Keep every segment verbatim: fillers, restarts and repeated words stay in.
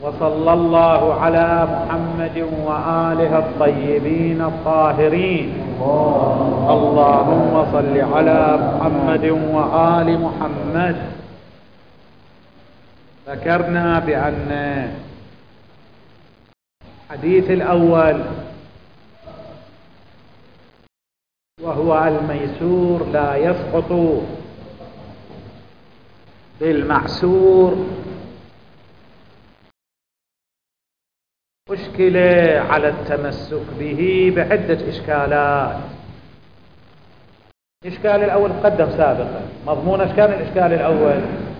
وصلى الله على محمد وآله الطيبين الطاهرين. اللهم صل على محمد وآل محمد. ذكرنا بأن الحديث الأول وهو الميسور لا يسقط بالمعسور أشكل على التمسك به بعدة إشكالات. الإشكال الأول قدم سابقا. مضمون إشكال الإشكال الأول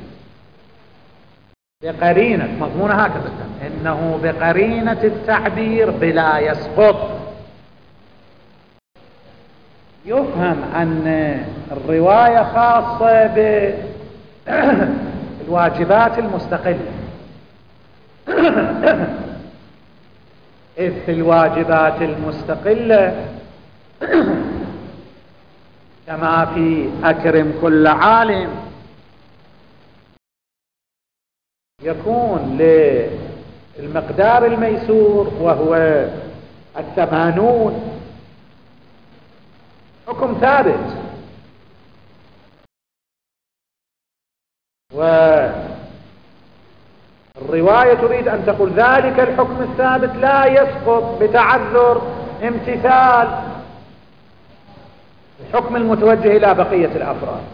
بقرينة، مضمون هكذا إنه بقرينة التعبير بلا يسقط يفهم أن الرواية خاصة بالواجبات المستقلة، إذ في الواجبات المستقلة كما في أكرم كل عالم يكون للمقدار الميسور وهو الثمانون حكم ثابت، والرواية تريد أن تقول ذلك الحكم الثابت لا يسقط بتعذر امتثال الحكم المتوجه إلى بقية الأفراد.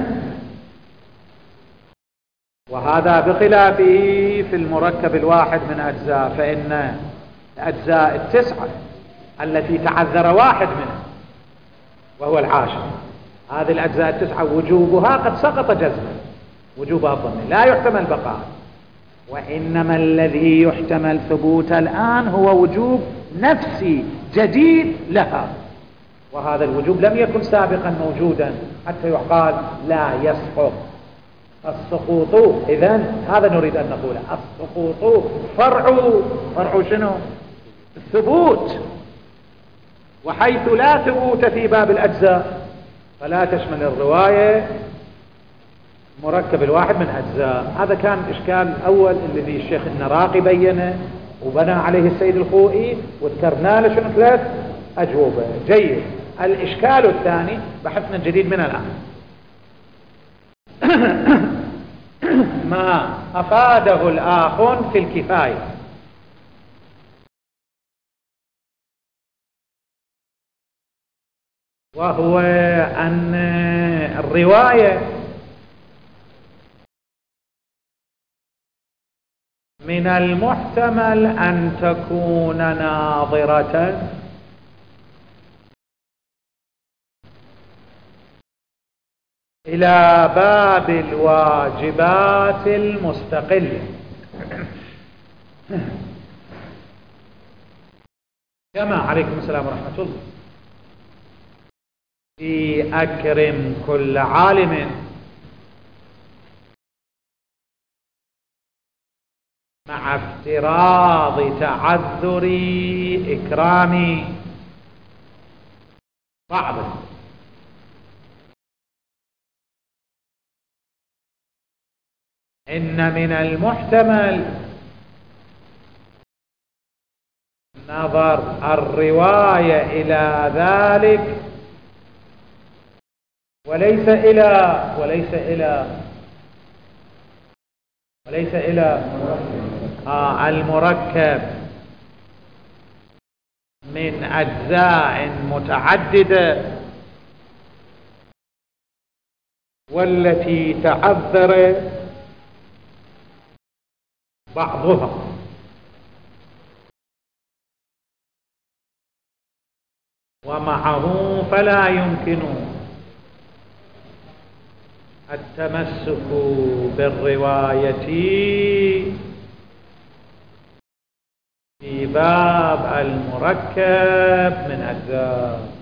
وهذا بخلافه في المركب الواحد من أجزاء، فإن الأجزاء التسعة التي تعذر واحد منها وهو العاشر، هذه الأجزاء التسعة وجوبها قد سقط جزما، وجوبها الظني لا يحتمل بقاء، وإنما الذي يحتمل ثبوت الآن هو وجوب نفسي جديد لها، وهذا الوجوب لم يكن سابقا موجودا حتى يقال لا يسقط. السقوط إذن هذا نريد أن نقوله، السقوط فرع فرع شنو؟ الثبوت، وحيث لا ثبوت في باب الأجزاء فلا تشمل الرواية مركب الواحد من أجزاء. هذا كان الإشكال الأول الذي الشيخ النراقي بينه وبنى عليه السيد الخوئي، وذكرنا له شنو ثلاث أجوبة. جيد. الإشكال الثاني بحثنا الجديد من الآن ما أفاده الآخر في الكفاية، وهو أن الرواية من المحتمل أن تكون ناظرة إلى باب الواجبات المستقلة، كما عليكم السلام ورحمة الله في أكرم كل عالم مع افتراض تعذر إكرام بعضه. إن من المحتمل نظر الرواية إلى ذلك وليس إلى وليس إلى وليس إلى آه المركب من أجزاء متعددة والتي تعذر بعضها، ومعه فلا يمكن التمسك بالرواية في باب المركب من أجزاء.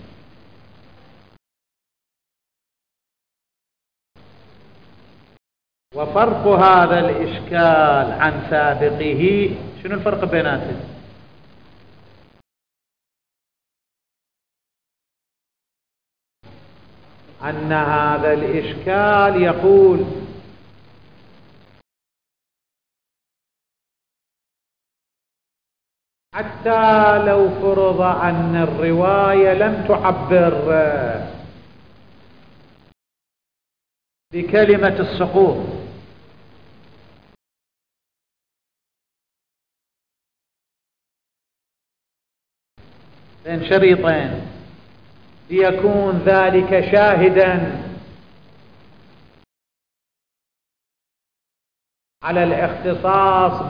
وفرق هذا الإشكال عن سابقه شنو الفرق بيناتهم؟ أن هذا الإشكال يقول حتى لو فرض أن الرواية لم تعبر بكلمة السقوط، بين شريطين ليكون ذلك شاهدا على الاختصاص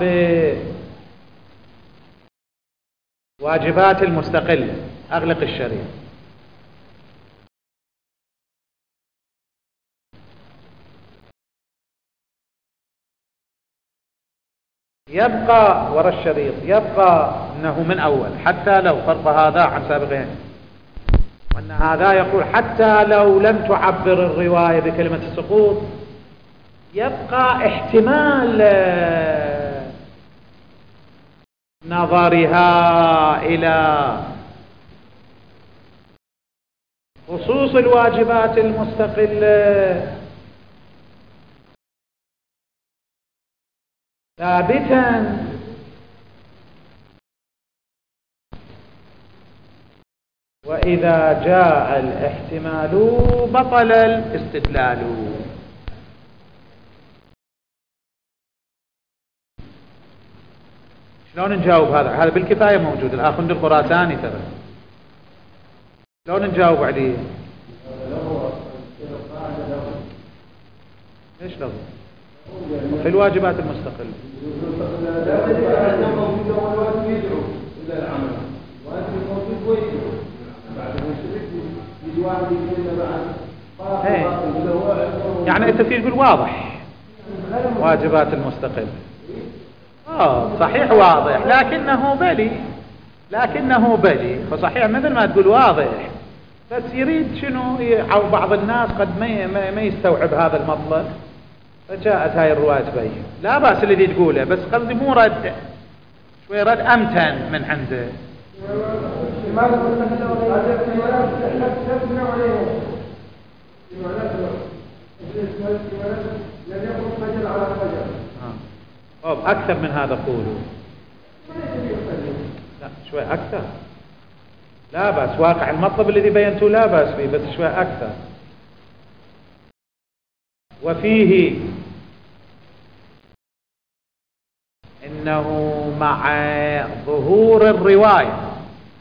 بواجبات المستقلة. أغلق الشريط. يبقى وراء الشريط يبقى أنه من أول حتى لو فرق هذا عن سابقين، وأن هذا يقول حتى لو لم تعبر الرواية بكلمة السقوط يبقى احتمال نظرها إلى خصوص الواجبات المستقلة ثابتا، وإذا جاء الاحتمال بطل الاستدلال. شلون نجاوب هذا؟ هذا بالكفاية موجود الآخوند الخراساني ترى. شلون نجاوب عليه؟ ليش لفظ؟ في الواجبات المستقلة. يعني انت في تقول واضح واجبات المستقلة. اه صحيح واضح، لكنه بلي لكنه بلي فصحيح مثل ما تقول واضح، بس يريد شنو، او بعض الناس قد ما ما يستوعب هذا المطلب، فجاءت هاي الرواية تبين. لا بأس الذي تقوله، بس قصدي مو رد، شوي رد أمتن من عنده. طب أكثر من هذا قولوا. لا شوي أكثر، لا بأس، واقع المطلب الذي بينته لا بأس فيه، بس شوي أكثر. وفيه إنه مع ظهور الرواية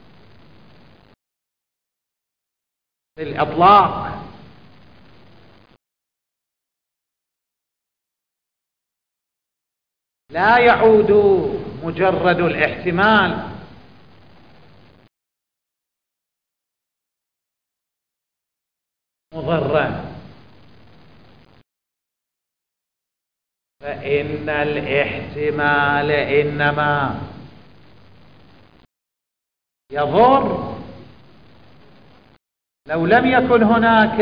بالإطلاق لا يعود مجرد الاحتمال مضرا، فإن الاحتمال إنما يضر لو لم يكن هناك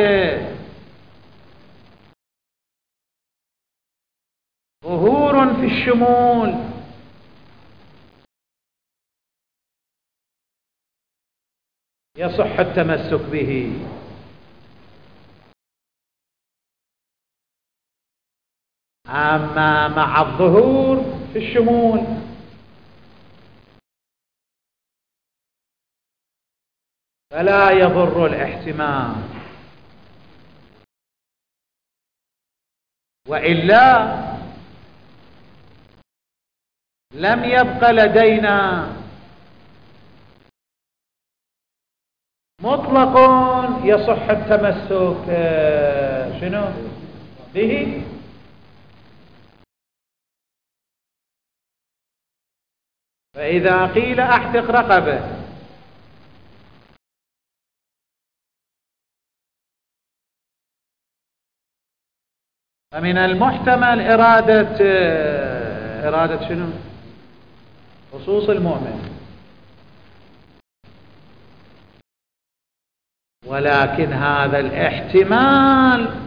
ظهور في الشمول يصح التمسك به. أما مع الظهور في الشمول فلا يضر الاحتمال، وإلا لم يبق لدينا مطلق يصح التمسك شنو به. فإذا قيل أحتق رقبة فمن المحتمل إرادة إرادة شنو؟ خصوص المؤمن، ولكن هذا الاحتمال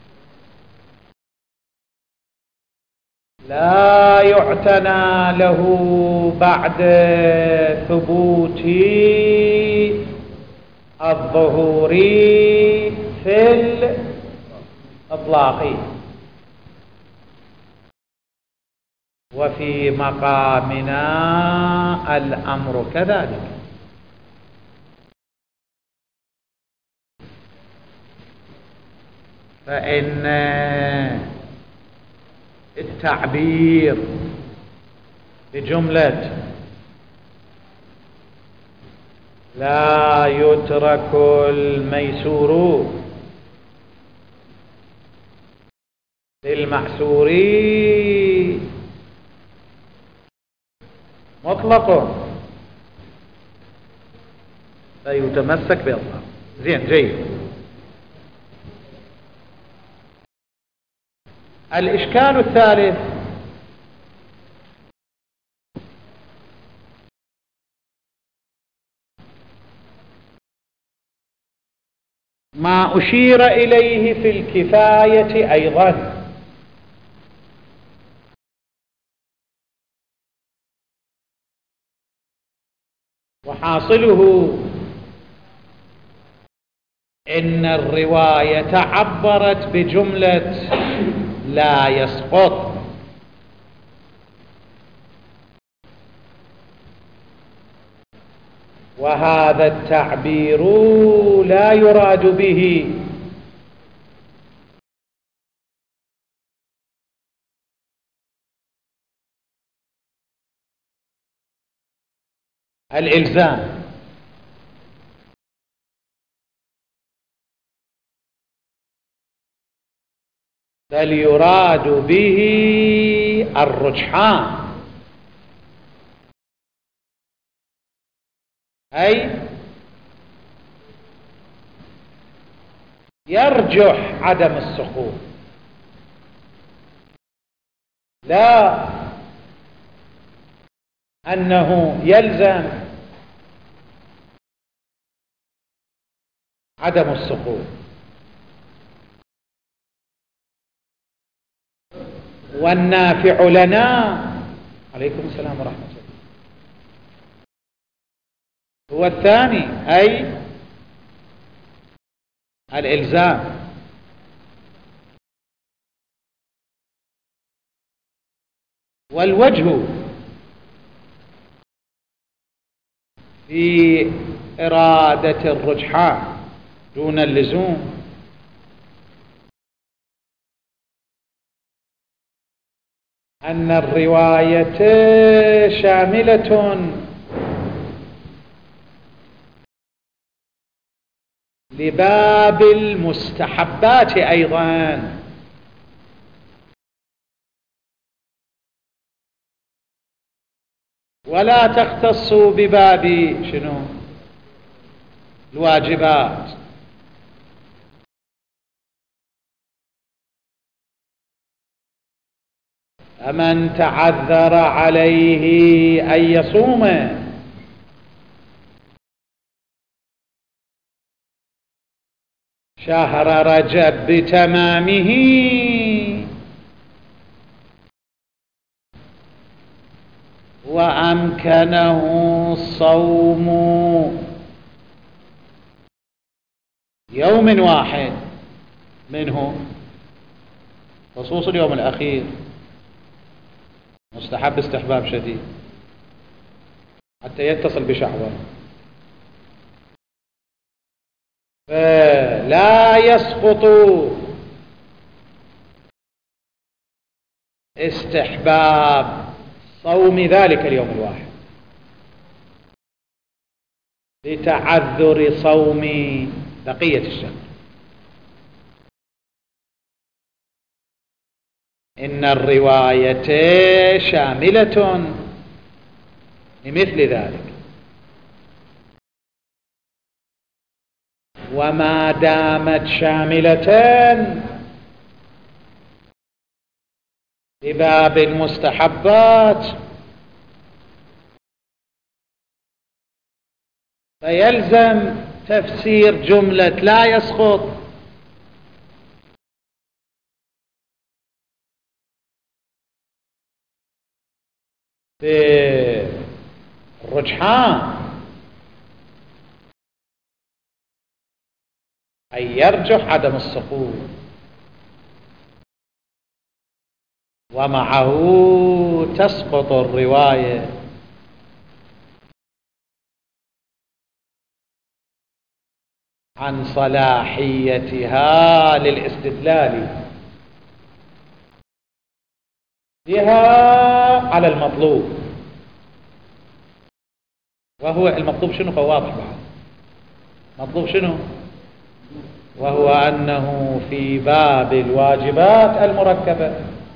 لا يعتنى له بعد ثبوت الظهور في الإطلاق. وفي مقامنا الأمر كذلك. فإن التعبير بجملة لا يترك الميسور للمعسور مطلق فيتمسك بالله. زين جيد. الإشكال الثالث ما أشير إليه في الكفاية أيضا، وحاصله إن الرواية عبرت بجملة لا يسقط، وهذا التعبير لا يراد به الإلزام، بل يراد به الرجحان، أي يرجح عدم السقوط، لا أنه يلزم عدم السقوط. والنافع لنا، عليكم السلام ورحمة الله، هو الثاني أي الإلزام. والوجه في إرادة الرجحان دون اللزوم أن الرواية شاملة لباب المستحبات أيضا، ولا تختص بباب شنو الواجبات. فمن تعذر عليه أن يصوم شهر رجب بتمامه وأمكنه الصوم يوم واحد منه، خصوص اليوم الأخير مستحب استحباب شديد حتى يتصل بشهوة، فلا يسقط استحباب صوم ذلك اليوم الواحد لتعذر صوم بقية الشهر. إن الرواية شاملة لمثل ذلك، وما دامت شاملة لباب المستحبات فيلزم تفسير جملة لا يسقط بالرجحان، أي يرجح عدم السقوط. ومعه تسقط الرواية عن صلاحيتها للاستدلال بها على المطلوب. وهو المطلوب شنو؟ فواضح بعد. مطلوب شنو؟ وهو أنه في باب الواجبات المركبة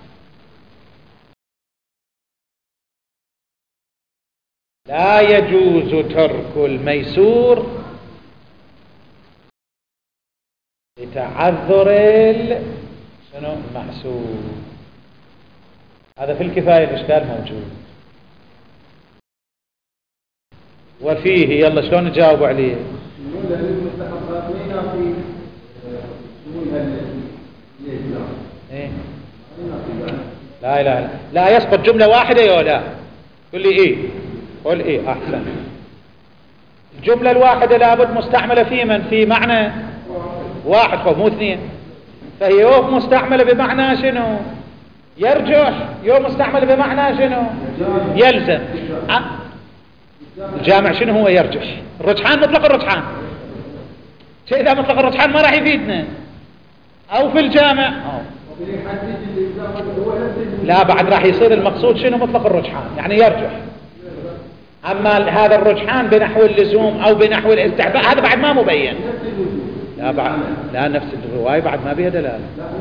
لا يجوز ترك الميسور لتعذر شنو المحسوب. هذا في الكفاية الإشكال موجود. وفيه يلا شلون نجاوب عليه؟ إيه؟ لا لا لا يسقط جملة واحدة يا لا. قل لي إيه؟ قل إيه أحسن. الجملة الواحدة لابد مستعملة في من؟ في معنى واحد خو مو اثنين. فهي يوم مستعملة بمعنى شنو؟ يرجح. يوم مستعملة بمعنى شنو؟ يلزم. الجامع شنو هو يرجح؟ الرجحان مطلق الرجحان. شيء إذا مطلق الرجحان ما راح يفيدنا. أو في الجامع أو. لا بعد راح يصير المقصود شنو؟ مطلق الرجحان يعني يرجح. أما هذا الرجحان بنحو اللزوم أو بنحو الاستحباب هذا بعد ما مبين. لا بعد لا نفس الرواية بعد ما بها دلالة.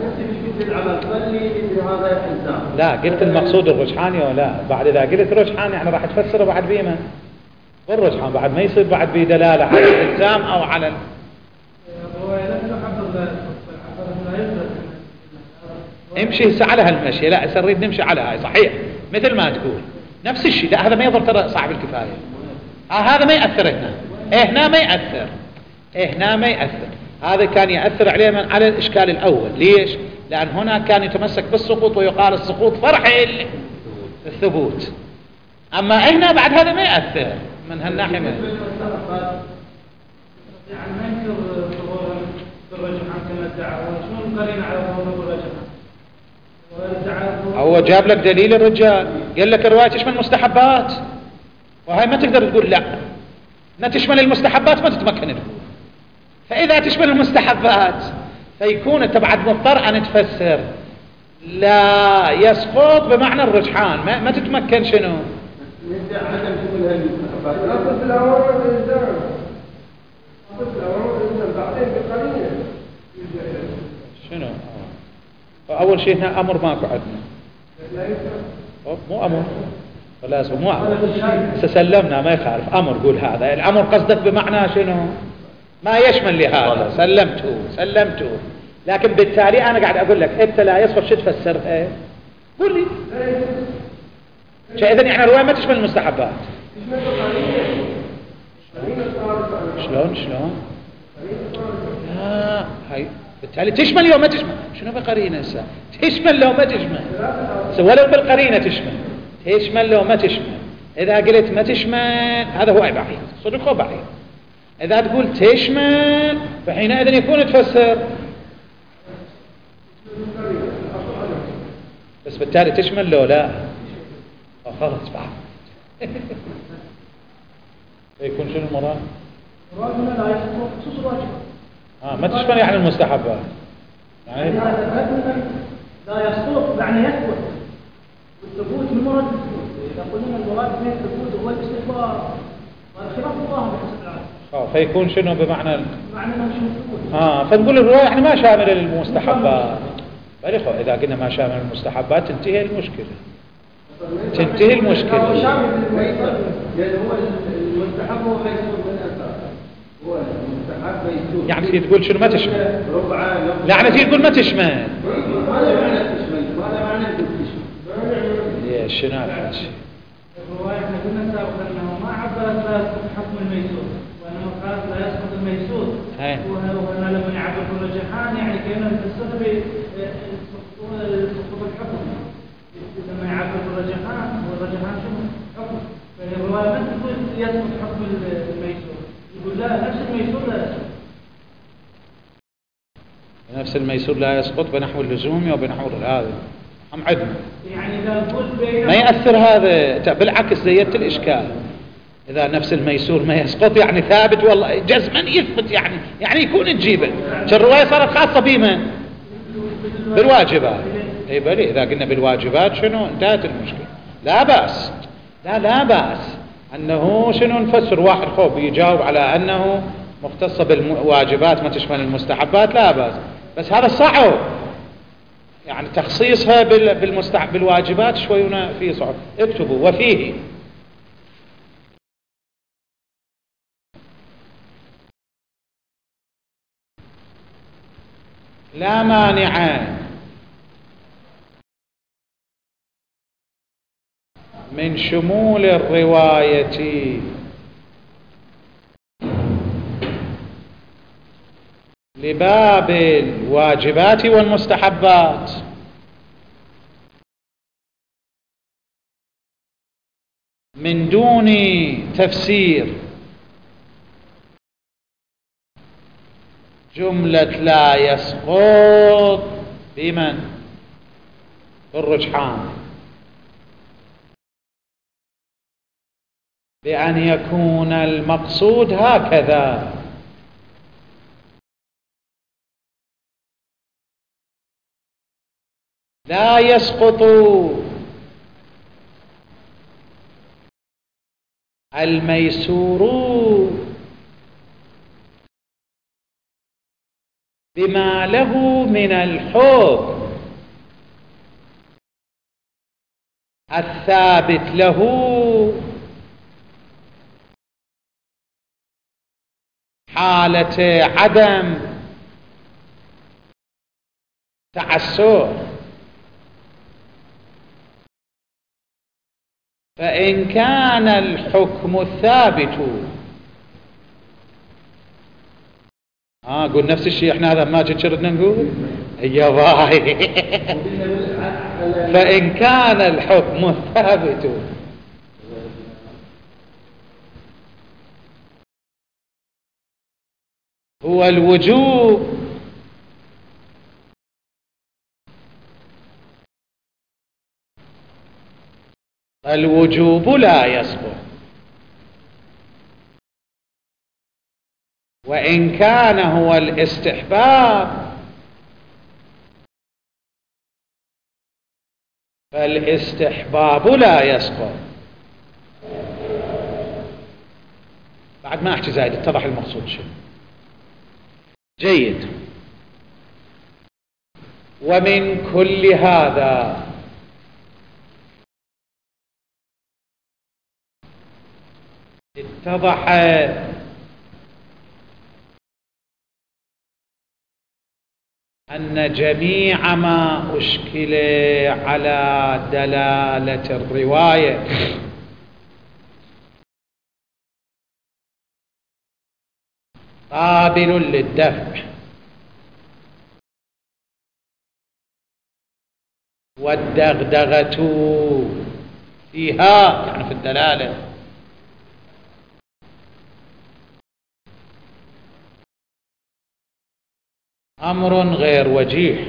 لا قلت المقصود الرجحان يا لا. بعد إذا قلت رجحان يعني راح تفسره بعد بيما والرجحان بعد ما يصير بعد بيه دلالة على الإلزام أو على ال... امشي هسه على هالمشي. لا هسه نريد نمشي على هاي صحيح مثل ما تقول نفس الشيء. لا هذا ما يضر ترى صاحب الكفاية. آه هذا ما يأثر هنا. إيه هنا ما يأثر. إيه هنا ما يأثر. هذا كان يأثر عليه من على الإشكال الأول. ليش؟ لأن هنا كان يتمسك بالسقوط ويقال السقوط فرع الثبوت. أما هنا بعد هذا ما يأثر من هالناحية ما يعني ما يصير ظهور الرجحان كما ادعى. شنو القرينة على ظهور الرجحان؟ هو جاب لك دليل الرجال قال لك الرواية تشمل المستحبات وهي ما تقدر تقول لا ما تشمل المستحبات ما تتمكن تقول. فإذا تشمل المستحبات فيكون انت بعد مضطر أن تفسر لا يسقط بمعنى الرجحان ما, ما تتمكن شنو شنو أول شيء هنا أمر ماكو عندنا مو أمر لازم مو أمر سسلمنا ما يخالف أمر قول هذا الأمر قصدك بمعنى شنو ما يشمل لهذا سلمته سلمته لكن بالتالي أنا قاعد أقول لك أنت لا يسقط شو تفسرها قول لي إذن يعني الرواية ما تشمل المستحبات شلون شلون لا هاي بالتالي تشمل لو ما تشمل شنو بقرينة هسه تشمل لو ما تشمل ولو بالقرينة تشمل تشمل لو ما تشمل إذا قلت ما تشمل هذا هو بعيد صدق هو بعيد إذا تقول تشمل فحينئذ يكون تفسر بس بالتالي تشمل لو لا خلاص بعد يكون شنو المراد مرادنا لا يسقط خصوص الواجب اه ما تشمل يعني المستحبات يعني لا يسقط يعني يثبت والثبوت من مراد الثبوت اذا قلنا المراد من الثبوت هو الاستخبار والخلاف الله بحسب العالم اه فيكون شنو بمعنى معنى انه شنو الثبوت اه فنقول الروايه يعني ما شامله للمستحبات بل اذا قلنا ما شامل المستحبات تنتهي المشكله تنتهي المشكله هو شامل للمستحب لان هو المستحب هو ميسور من الاساس هو المستحب ميسور يعني تيجي تقول شنو ما تشمل لا يعني تيجي تقول ما تشمل ماذا معنى تشمل ماذا معنى تشمل ليش شنو الحكي الروايه احنا قلنا سابقا انه ما عبرت لا يسقط حكم الميسور وانما قالت لا يسقط الميسور وهنا لما يعبر بالرجحان يعني كانه يفسر بسقوط الحكم لما يعبر بالرجحان والرجحان شنو حكم فالروايه ما تقول يسقط حكم الميسور يقول لا نفس الميسور لا يسقط نفس الميسور لا يسقط بنحو اللزوم وبنحو هذا أم عدنا يعني إذا قلت بين ما يأثر هذا، بالعكس زيدت الإشكال. إذا نفس الميسور ما يسقط يعني ثابت والله جزما يثبت، يعني يعني يكون تجيبه. الرواية صارت خاصة بما بالواجبات. اي بلي إذا قلنا بالواجبات شنو انتهت المشكلة. لا بأس، لا لا بأس أنه شنو نفسر واحد خوف يجاوب على أنه مختصة بالواجبات ما تشمل المستحبات، لا بأس. بس هذا صعب، يعني تخصيصها بالمستحب بالواجبات شوي هنا فيه صعب. اكتبوا وفيه لا مانع من شمول الرواية لباب الواجبات والمستحبات من دون تفسير جملة لا يسقط بمن؟ بالرجحان، بأن يكون المقصود هكذا: لا يسقط الميسور بما له من الحكم الثابت له حالة عدم تعسر. فإن كان الحكم الثابت اه قول نفس الشيء احنا هذا ما جد شردنا نقول يا باي. فإن كان الحكم الثابت هو الوجوب الوجوب لا يسقط، وإن كان هو الاستحباب فالاستحباب لا يسقط. بعد ما أحكي زايد اتضح المقصود شو. جيد. ومن كل هذا اتضح أن جميع ما أشكل على دلالة الرواية قابل للدفع، والدغدغة فيها يعني في الدلالة أمر غير وجيح،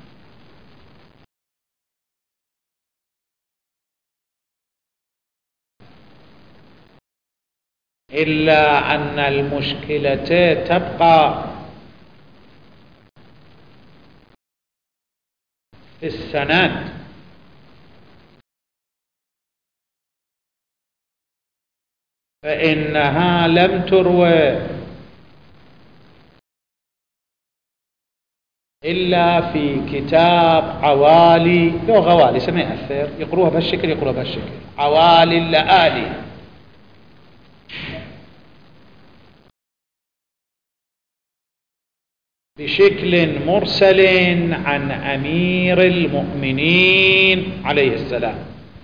إلا أن المشكلة تبقى في السند، فإنها لم تروى إلا في كتاب عوالي، لو غوالي سمع أثر يقروها بهالشكل يقروها بهالشكل عوالي اللآلي، بشكل مرسل عن أمير المؤمنين عليه السلام.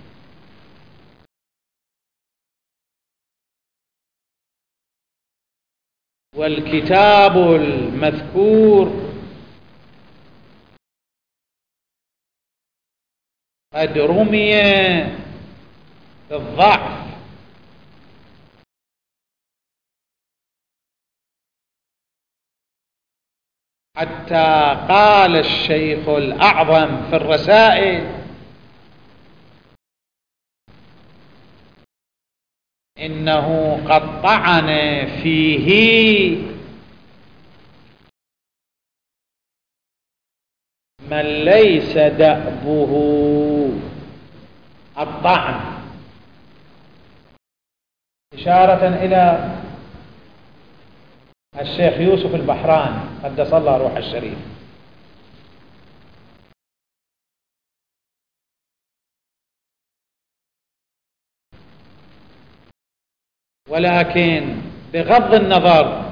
والكتاب المذكور قد رمي بالضعف، حتى قال الشيخ الأعظم في الرسائل: إنه قد طعن فيه من ليس دأبه الطعن، إشارة إلى الشيخ يوسف البحراني قدس الله روح الشريف. ولكن بغض النظر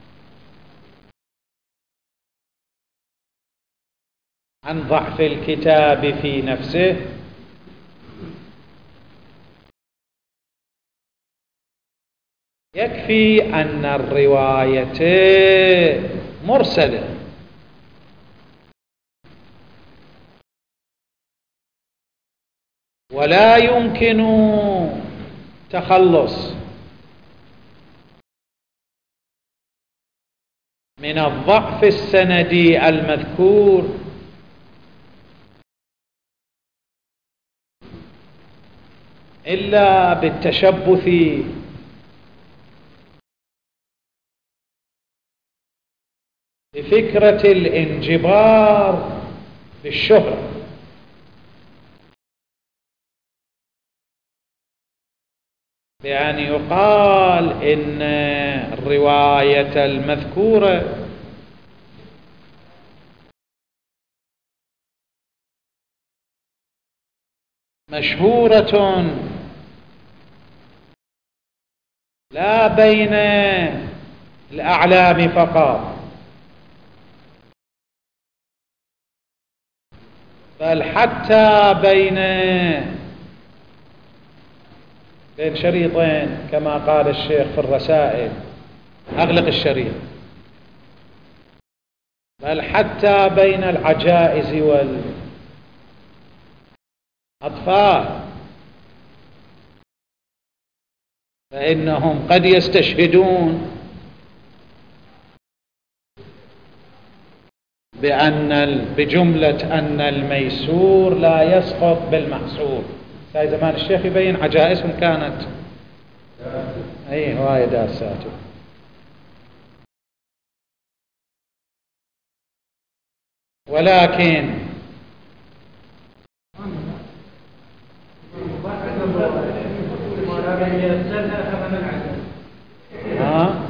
عن ضعف الكتاب في نفسه، يكفي أن الرواية مرسلة، ولا يمكن تخلص من الضعف السندي المذكور إلا بالتشبث بفكرة الانجبار بالشهرة، بأن يقال إن الرواية المذكورة مشهورة لا بين الأعلام فقط، بل حتى بين بين شريطين كما قال الشيخ في الرسائل: أغلق الشريط. بل حتى بين العجائز والأطفال، فإنهم قد يستشهدون بأن بجملة أن الميسور لا يسقط بالمحسور. في زمان الشيخ يبين عجائزهم كانت أي هواية داساته. ولكن ها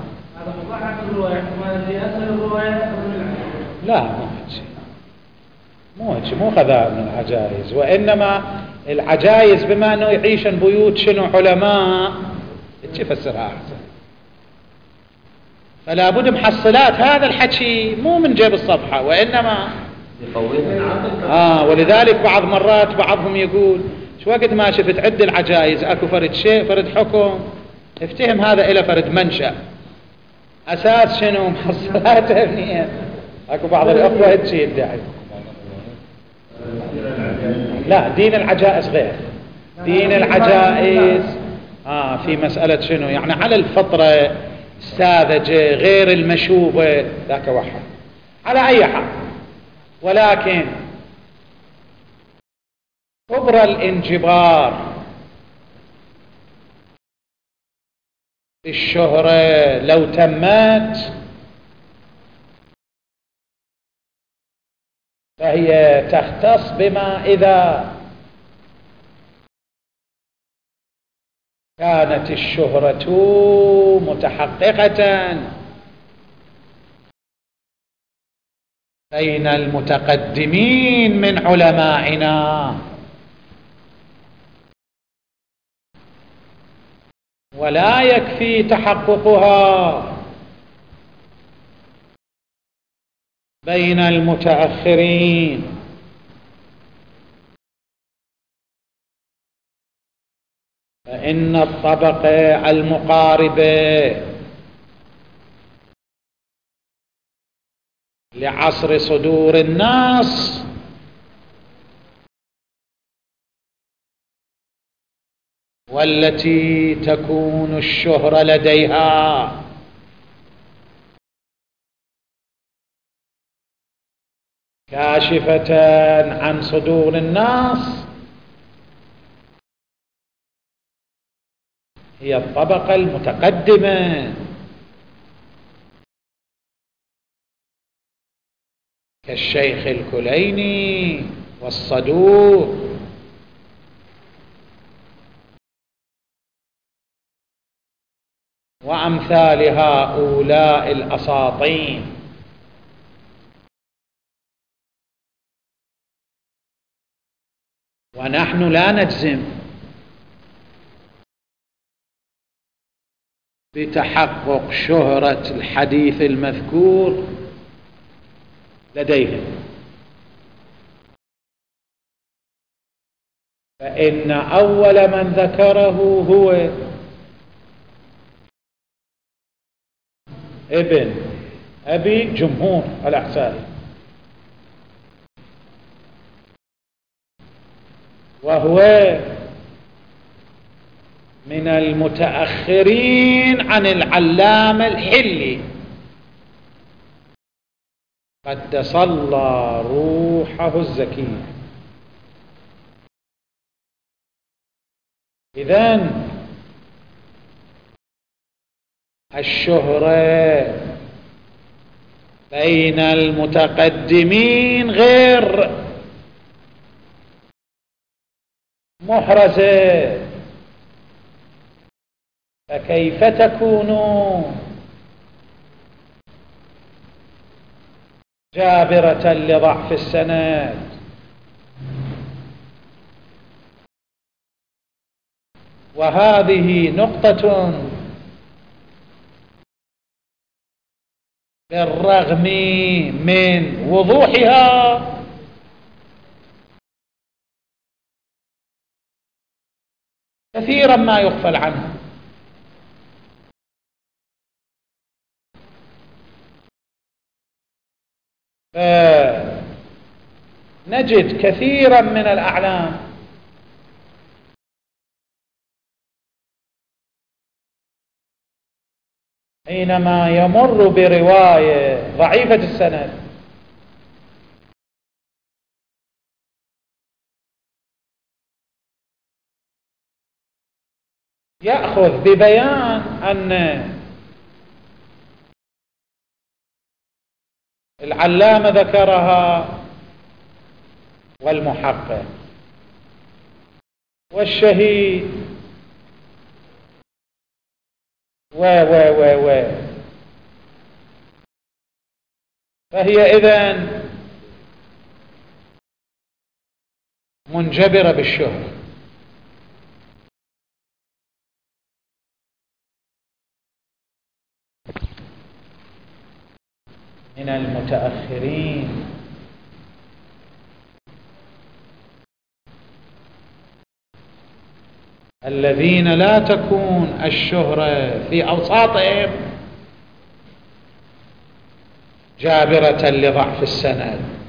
لا مو هيك مو هيك مو خذا من العجائز، وإنما العجائز بما أنه يعيشن بيوت شنو علماء تفسرها أحسن، فلا بد محصلات هذا الحكي مو من جيب الصفحة، وإنما آه ولذلك بعض مرات بعضهم يقول شو وقت ما شفت عد العجائز اكو فرد شيء فرد حكم افتهم هذا إلى فرد منشأ أساس شنو محصلات أبنية. اكو بعض الأخوة هيك يدعي. لا دين العجائز غير دين العجائز آه في مسألة شنو يعني على الفطرة الساذجة غير المشوبة ذاك واحد على أي حال. ولكن كبر الانجبار بالشهرة لو تمت فهي تختص بما إذا كانت الشهرة متحققة بين المتقدمين من علمائنا، ولا يكفي تحققها بين المتأخرين، فإن الطبقة المقاربة لعصر صدور النص والتي تكون الشهرة لديها كاشفة عن صدور النص هي الطبقة المتقدمة، كالشيخ الكليني والصدوق وأمثال هؤلاء الأساطين. ونحن لا نجزم بتحقق شهرة الحديث المذكور لديهم، فإن أول من ذكره هو ابن أبي جمهور الأحسائي، وهو من المتأخرين عن العلامة الحلي قدس الله روحه الزكي. إذن الشهرة بين المتقدمين غير محرزة، فكيف تكون جابرة لضعف السند؟ وهذه نقطة بالرغم من وضوحها كثيرا ما يغفل عنها. فنجد كثيرا من الأعلام حينما يمر برواية ضعيفة السند يأخذ ببيان أن العلامة ذكرها والمحقق والشهيد و و و و فهي إذن منجبرة بالشهرة. من المتأخرين الذين لا تكون الشهرة في أوساطهم جابرة لضعف السند،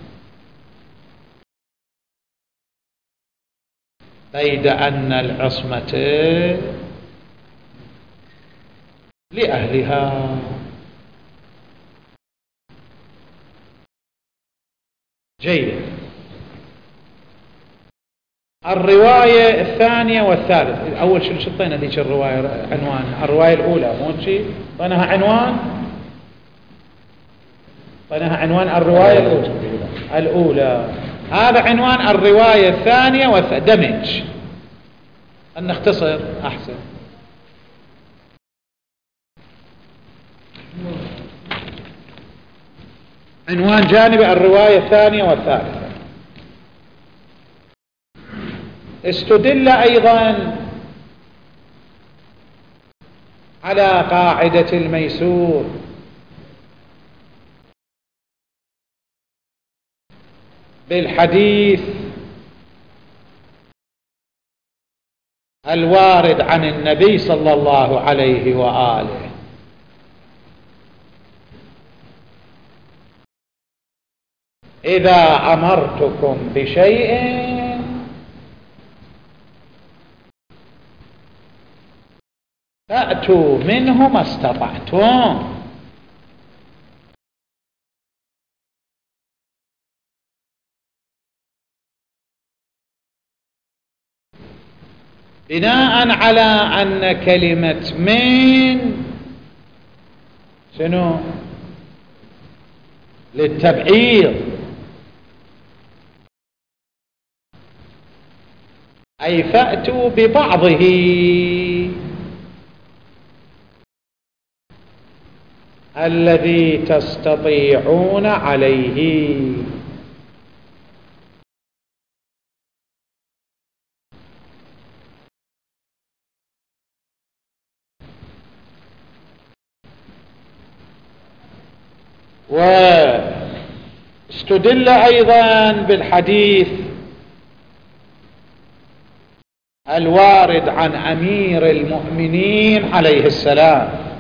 بيد أن العصمة لأهلها. جيد. الرواية الثانية والثالثة، أول شيء شطينا ذيك الرواية عنوان، الرواية الأولى مو شيء طيناها عنوان، طيناها عنوان الرواية الأولى. الأولى هذا عنوان الرواية الثانية والثالثة، دمج أن نختصر أحسن. عنوان جانب الرواية الثانية والثالثة. استدل أيضا على قاعدة الميسور بالحديث الوارد عن النبي صلى الله عليه وآله، إذا أمرتكم بشيء فأتوا منه ما استطعتم. بناء على أن كلمة من شنو للتبعيض، أي فأتوا ببعضه، الذي تستطيعون عليه. واستدل أيضا بالحديث الوارد عن أمير المؤمنين عليه السلام: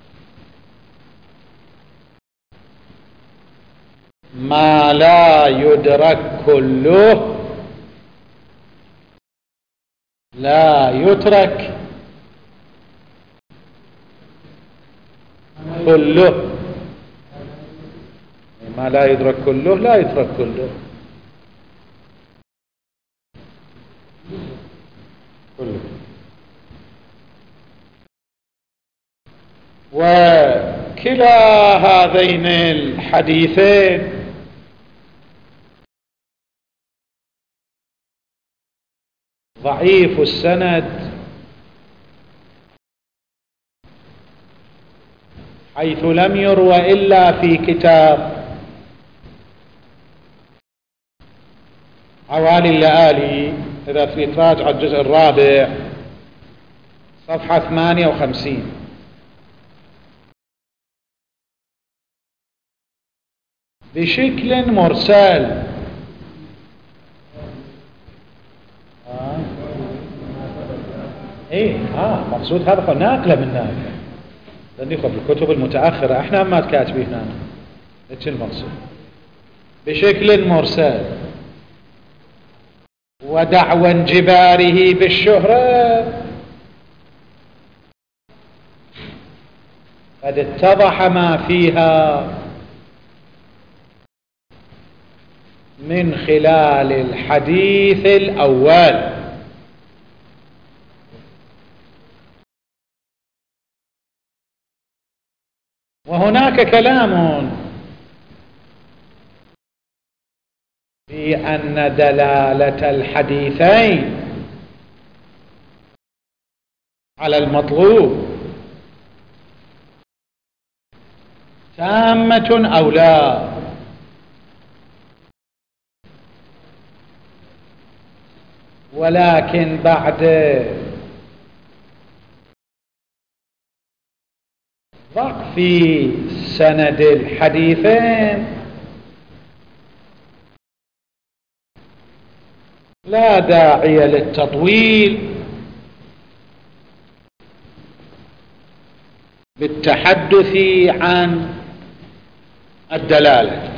ما لا يدرك كله لا يترك كله. ما لا يدرك كله لا يترك كله. كله. وكلا هذين الحديثين ضعيف السند، حيث لم يروى إلا في كتاب عوالي اللآلي، إذا في تراجع الجزء الرابع صفحة ثمانية وخمسين، بشكل مرسل. آه. ايه اه مقصود هذا ناقله من ناقله، لاني خذ الكتب المتاخره احنا ما كاتبين هنا، ايش المقصود؟ بشكل مرسل، ودعوى انجباره بالشهره قد اتضح ما فيها من خلال الحديث الأول. وهناك كلام في أن دلالة الحديثين على المطلوب تامة أو لا، ولكن بعد ضعف سند الحديثين لا داعي للتطويل بالتحدث عن الدلالة.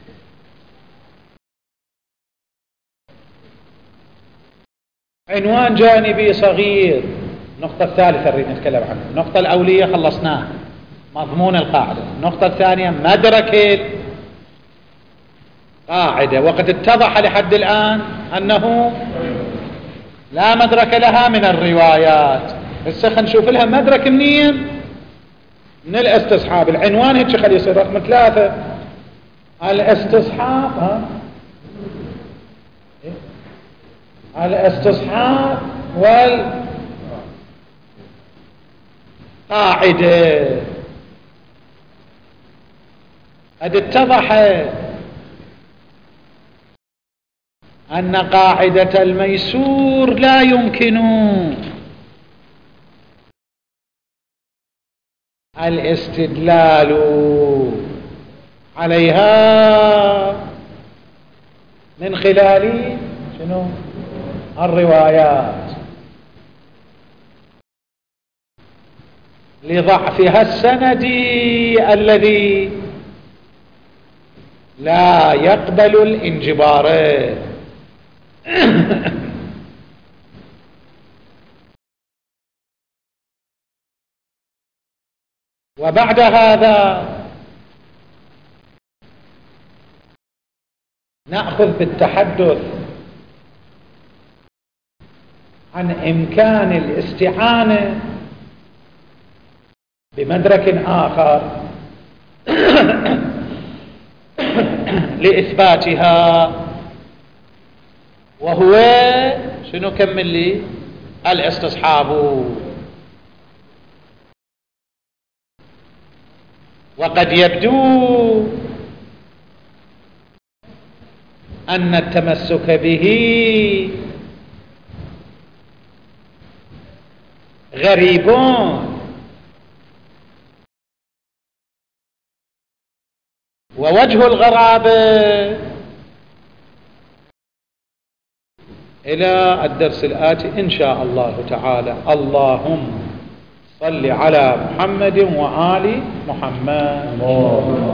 عنوان جانبي صغير، النقطة الثالثة نريد نتكلم عنها. النقطة الأولية خلصناها، مضمون القاعدة. النقطة الثانية مدرك القاعدة، وقد اتضح لحد الآن أنه لا مدرك لها من الروايات. هسه خلينا نشوف لها مدرك منين؟ من الاستصحاب. العنوان هيك خليه يصير رقم ثلاثة، الاستصحاب. ها الاستصحاب والقاعدة. قد اتضح أن قاعدة الميسور لا يمكن الاستدلال عليها من خلال شنو؟ الروايات، لضعفها السندي الذي لا يقبل الانجبار. وبعد هذا نأخذ بالتحدث عن إمكان الاستعانة بمدرك آخر لإثباتها، وهو شنو؟ كمل لي. الاستصحاب. وقد يبدو أن التمسك به غريب، ووجه الغرابة إلى الدرس الآتي إن شاء الله تعالى. اللهم صل على محمد وآل محمد.